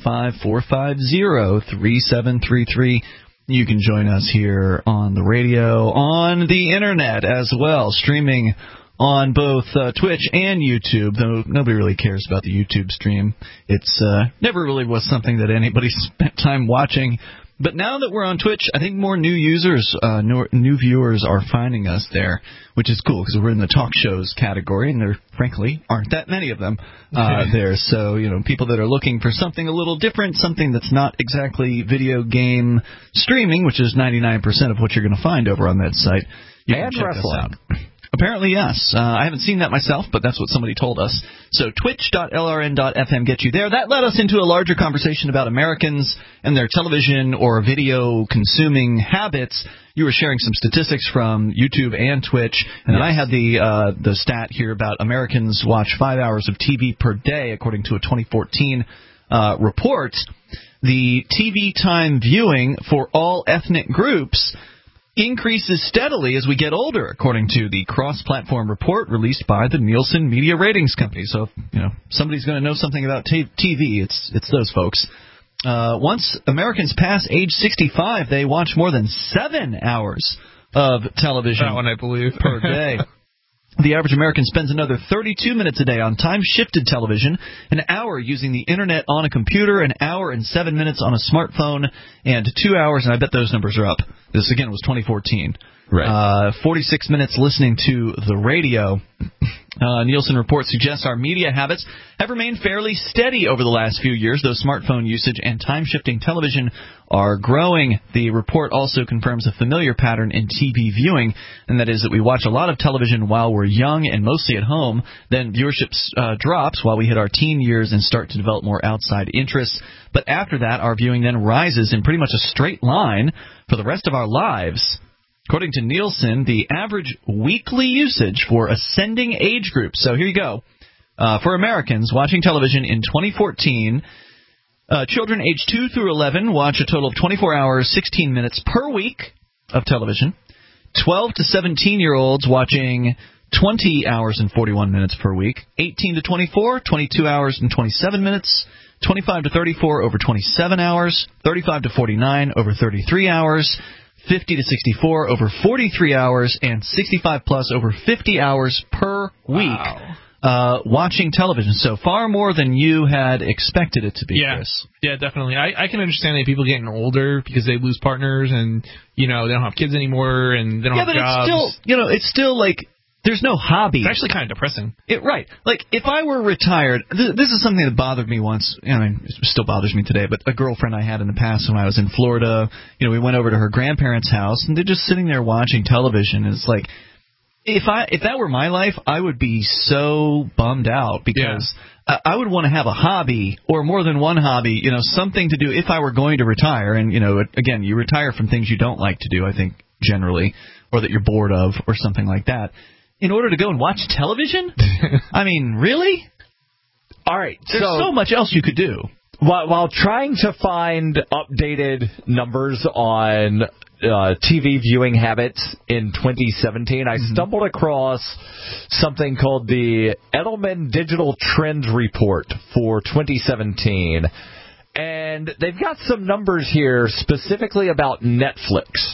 B: 855-450-3733. You can join us here on the radio, on the Internet as well, streaming on both Twitch and YouTube, though nobody really cares about the YouTube stream. It's never really was something that anybody spent time watching. But now that we're on Twitch, I think more new users, new viewers are finding us there, which is cool because we're in the talk shows category, and there, frankly, aren't that many of them there. So, people that are looking for something a little different, something that's not exactly video game streaming, which is 99% of what you're going to find over on that site. You can check us out. Apparently, yes. I haven't seen that myself, but that's what somebody told us. So twitch.lrn.fm gets you there. That led us into a larger conversation about Americans and their television or video consuming habits. You were sharing some statistics from YouTube and Twitch, and then I had the stat here about Americans watch 5 hours of TV per day, according to a 2014 report. The TV time viewing for all ethnic groups increases steadily as we get older, according to the cross-platform report released by the Nielsen Media Ratings Company. So, somebody's going to know something about TV. It's those folks. Once Americans pass age 65, they watch more than 7 hours of television
C: that one, I believe.
B: per day. The average American spends another 32 minutes a day on time-shifted television, an hour using the Internet on a computer, an hour and 7 minutes on a smartphone, and 2 hours, and I bet those numbers are up. This, again, was 2014. Right. 46 minutes listening to the radio. Nielsen report suggests our media habits have remained fairly steady over the last few years, though smartphone usage and time-shifting television are growing. The report also confirms a familiar pattern in TV viewing, and that is that we watch a lot of television while we're young and mostly at home. Then viewership drops while we hit our teen years and start to develop more outside interests. But after that, our viewing then rises in pretty much a straight line for the rest of our lives. According to Nielsen, the average weekly usage for ascending age groups. So here you go. For Americans watching television in 2014, children aged 2 through 11 watch a total of 24 hours, 16 minutes per week of television. 12 to 17-year-olds watching 20 hours and 41 minutes per week. 18 to 24, 22 hours and 27 minutes. 25 to 34, over 27 hours. 35 to 49, over 33 hours. 50 to 64, over 43 hours, and 65 plus, over 50 hours per week watching television. So far more than you had expected it to be, Chris.
C: Yeah, definitely. I can understand that people getting older because they lose partners and, they don't have kids anymore and they don't have jobs.
B: Yeah, but it's still like there's no hobby.
C: It's actually kind of depressing.
B: Right. Like, if I were retired, this is something that bothered me once. It still bothers me today, but a girlfriend I had in the past when I was in Florida, we went over to her grandparents' house, and they're just sitting there watching television. And it's like, if that were my life, I would be so bummed out because I would want to have a hobby or more than one hobby, something to do if I were going to retire. And, again, you retire from things you don't like to do, I think, generally, or that you're bored of or something like that. In order to go and watch television? I mean, really?
D: All right.
B: There's so much else you could do.
D: While trying to find updated numbers on TV viewing habits in 2017, I stumbled across something called the Edelman Digital Trends Report for 2017. And they've got some numbers here specifically about Netflix.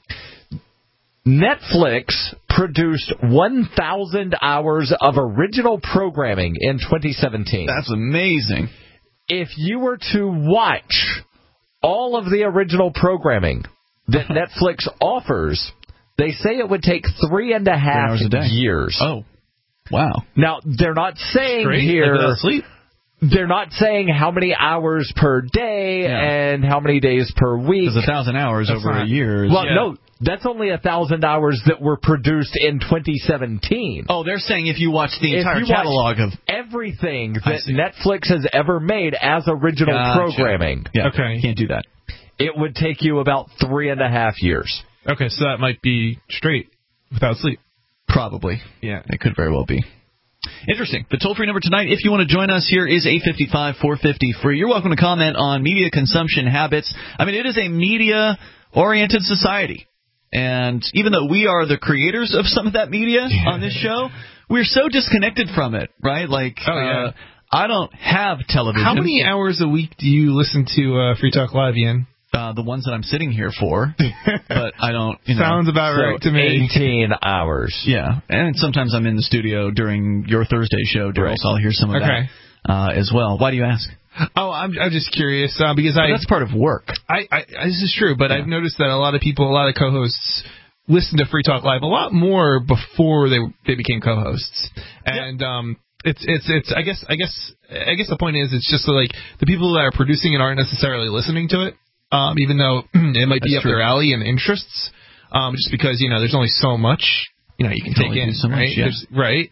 D: Netflix produced 1,000 hours of original programming in 2017.
B: That's amazing.
D: If you were to watch all of the original programming that Netflix offers, they say it would take 3.5 years.
B: Oh, wow.
D: Now, they're not saying here... They're not saying how many hours per day and how many days per week.
B: Because 1,000 hours over a year.
D: No, that's only 1,000 hours that were produced in 2017.
B: Oh, they're saying if you watch the entire catalog of
D: everything that Netflix has ever made as original programming.
B: Yeah, okay. Can't do that.
D: It would take you about 3.5 years.
C: Okay, so that might be straight without sleep.
B: Probably.
C: Yeah.
B: It could very well be. Interesting. The toll-free number tonight, if you want to join us here, is 855-450-FREE. You're welcome to comment on media consumption habits. I mean, it is a media-oriented society. And even though we are the creators of some of that media on this show, we're so disconnected from it, right? Like, I don't have television.
C: How many hours a week do you listen to Free Talk Live, Ian?
B: The ones that I'm sitting here for, but I don't.
C: Sounds about right to me.
D: 18 hours.
B: Yeah, and sometimes I'm in the studio during your Thursday show, Daryl, so I'll hear some of that as well. Why do you ask?
C: Oh, I'm just curious because
B: that's part of work.
C: This is true, but I've noticed that a lot of people, a lot of co-hosts, listen to Free Talk Live a lot more before they became co-hosts, and it's I guess the point is it's just like the people that are producing it aren't necessarily listening to it. Even though it might be up their alley and interests, just because, there's only so much, you can take in,
B: so much,
C: right?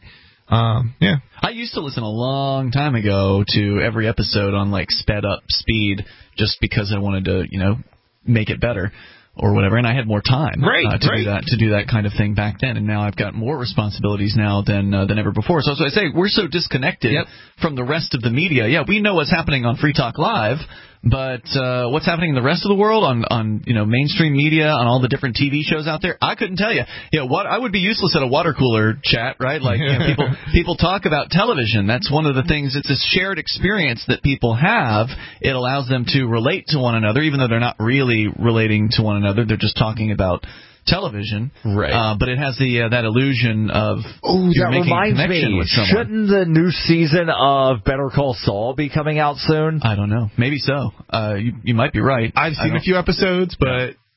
B: I used to listen a long time ago to every episode on, like, sped up speed just because I wanted to, make it better or whatever, and I had more time to do that kind of thing back then, and now I've got more responsibilities now than ever before. So as I say, we're so disconnected from the rest of the media. Yeah, we know what's happening on Free Talk Live, but what's happening in the rest of the world on mainstream media, on all the different TV shows out there, I couldn't tell you. What I would be useless at a water cooler chat, right? Like people talk about television. That's one of the things. It's a shared experience that people have. It allows them to relate to one another, even though they're not really relating to one another. They're just talking about television,
D: right?
B: But it has that illusion of you're making a connection with someone.
D: Shouldn't the new season of Better Call Saul be coming out soon?
B: I don't know. Maybe so. You might be right.
C: I've seen a few episodes, but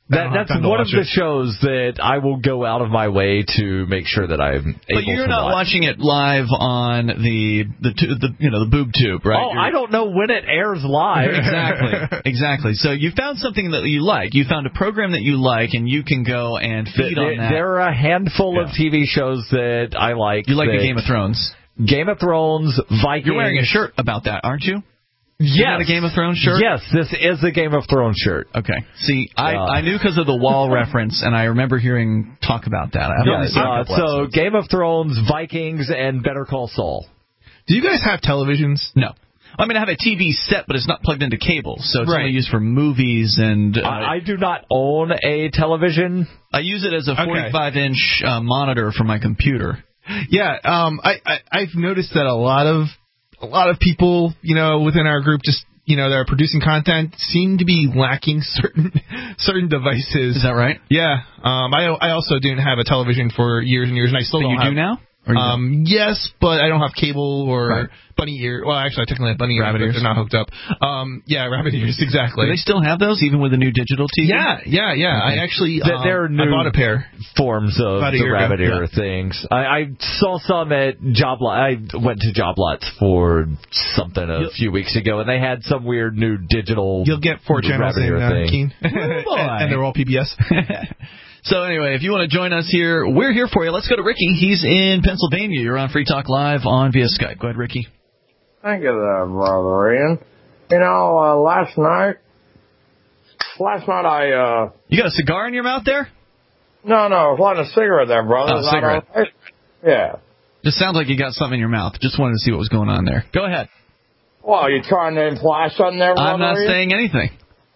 D: That's one of the shows that I will go out of my way to make sure that I'm able to watch.
B: But you're not watching it live on the boob tube, right?
D: I don't know when it airs live.
B: Exactly. So you found something that you like. You found a program that you like, and you can go and feed on that.
D: There are a handful of TV shows that I like.
B: You like the Game of Thrones?
D: Game of Thrones, Vikings.
B: You're wearing a shirt about that, aren't you?
D: Yes.
B: Is that a Game of Thrones shirt?
D: Yes, this is a Game of Thrones shirt.
B: Okay. See, I knew because of the wall reference, and I remember hearing talk about that.
D: So Game of Thrones, Vikings, and Better Call Saul.
C: Do you guys have televisions?
B: No. I mean, I have a TV set, but it's not plugged into cable, so it's only used for movies and...
D: I do not own a television.
B: I use it as a 45-inch monitor for my computer.
C: Yeah, I've noticed that a lot of people, within our group, just that are producing content, seem to be lacking certain devices.
B: Is that right?
C: Yeah. I also didn't have a television for years and years, and I still don't have.
B: You do now?
C: Yes, but I don't have cable or bunny ear. Well, actually, I technically have bunny ears, but they're not hooked up. Rabbit ears, exactly.
B: Do they still have those, even with the new digital TV?
C: Yeah. Okay. I actually
D: there are new
C: I bought a pair.
D: Forms of the rabbit ear things. I saw some at Job Lot. I went to Job Lots for something a few weeks ago, and they had some weird new digital.
C: You'll get 4 channels in Keen,
B: and
C: they're all PBS.
B: So anyway, if you want to join us here, we're here for you. Let's go to Ricky. He's in Pennsylvania. You're on Free Talk Live on via Skype. Go ahead, Ricky.
S: Thank you there, Brother Ian. Last night I...
B: You got a cigar in your mouth there?
S: No, I was lighting a cigarette there, brother.
B: Oh, cigarette.
S: Yeah.
B: Just sounds like you got something in your mouth. Just wanted to see what was going on there. Go ahead.
S: Well, are you trying to imply something there, Brother
B: I'm not
S: Ian?
B: saying anything.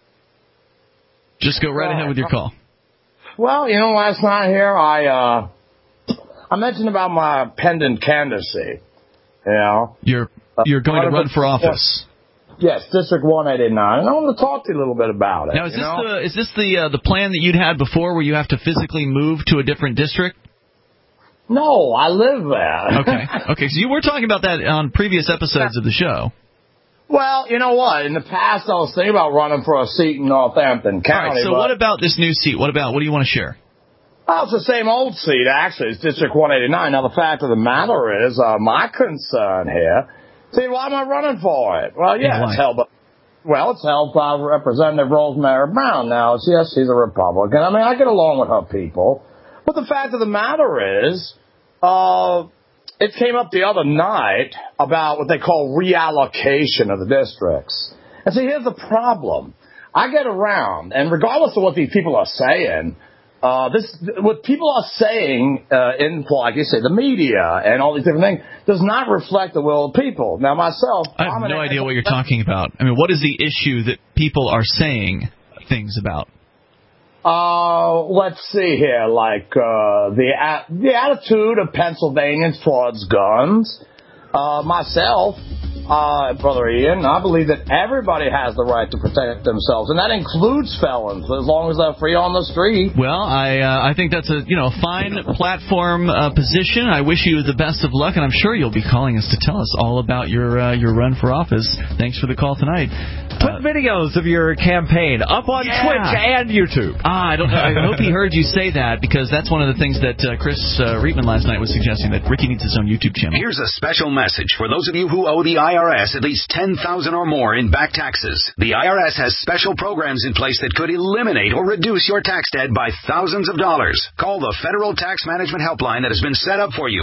B: Just go right ahead with your call.
S: Well, last night here I mentioned about my pending candidacy.
B: You're going to run for office.
S: Yes, District 189, and I want to talk to you a little bit about it.
B: Now, is this the plan that you'd had before, where you have to physically move to a different district?
S: No, I live there.
B: Okay. So you were talking about that on previous episodes of the show.
S: Well, you know what? In the past, I was thinking about running for a seat in Northampton County.
B: All right, so what about this new seat? What do you want to share?
S: Well, it's the same old seat, actually. It's District 189. Now, the fact of the matter is, my concern here... See, why am I running for it? Well, it's held by Representative Rosemary Brown. Now, yes, she's a Republican. I mean, I get along with her people. But the fact of the matter is... it came up the other night about what they call reallocation of the districts. And see, here's the problem. I get around, and regardless of what these people are saying, what people are saying in, like you say, the media and all these different things does not reflect the will of people. Now, myself...
B: I have no idea what you're talking about. I mean, what is the issue that people are saying things about?
S: Let's see here, like, the attitude of Pennsylvanians towards guns. Myself, Brother Ian, I believe that everybody has the right to protect themselves, and that includes felons, as long as they're free on the street.
B: Well, I think that's a fine platform position. I wish you the best of luck, and I'm sure you'll be calling us to tell us all about your run for office. Thanks for the call tonight.
D: Put videos of your campaign up on Twitch and YouTube.
B: I don't know. I hope he heard you say that, because that's one of the things that Chris Reitman last night was suggesting, that Ricky needs his own YouTube channel.
A: Here's a special message for those of you who owe the IRS at least $10,000 or more in back taxes. The IRS has special programs in place that could eliminate or reduce your tax debt by thousands of dollars. Call the Federal Tax Management Helpline that has been set up for you,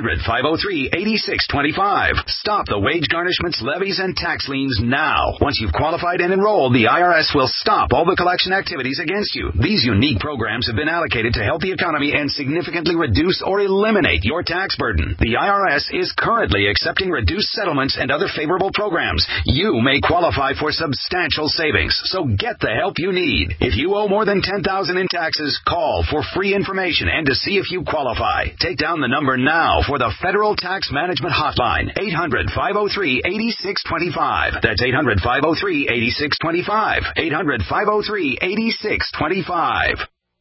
A: 800-503-8625. Stop the wage garnishments, levies, and tax liens now. Once you've qualified and enrolled, the IRS will stop all the collection activities against you. These unique programs have been allocated to help the economy and significantly reduce or eliminate your tax burden. The IRS is currently accepting reduced settlements and other favorable programs. You may qualify for substantial savings, so get the help you need. If you owe more than $10,000 in taxes, call for free information and to see if you qualify. Take down the number now for the Federal Tax Management Hotline, 800-503-8625. That's 800-503-8625. 800-503-8625.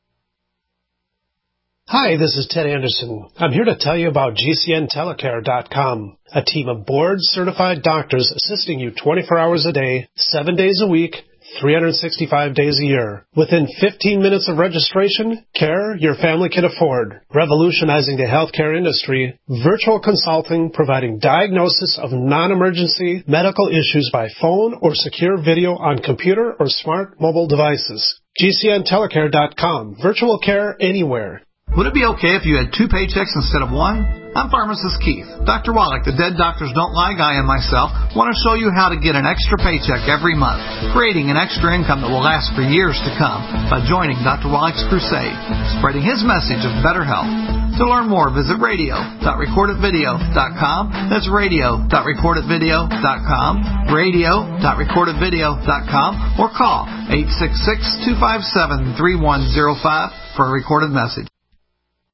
T: Hi, this is Ted Anderson. I'm here to tell you about GCNtelecare.com, a team of board-certified doctors assisting you 24 hours a day, 7 days a week, 365 days a year. Within 15 minutes of registration, care your family can afford. Revolutionizing the healthcare industry, virtual consulting providing diagnosis of non-emergency medical issues by phone or secure video on computer or smart mobile devices. GCNtelecare.com. Virtual care anywhere.
U: Would it be okay if you had 2 paychecks instead of 1? I'm Pharmacist Keith. Dr. Wallach, the Dead Doctors Don't Lie guy, and myself want to show you how to get an extra paycheck every month, creating an extra income that will last for years to come by joining Dr. Wallach's crusade, spreading his message of better health. To learn more, visit radio.recordedvideo.com. That's radio.recordedvideo.com, radio.recordedvideo.com, or call 866-257-3105 for a recorded message.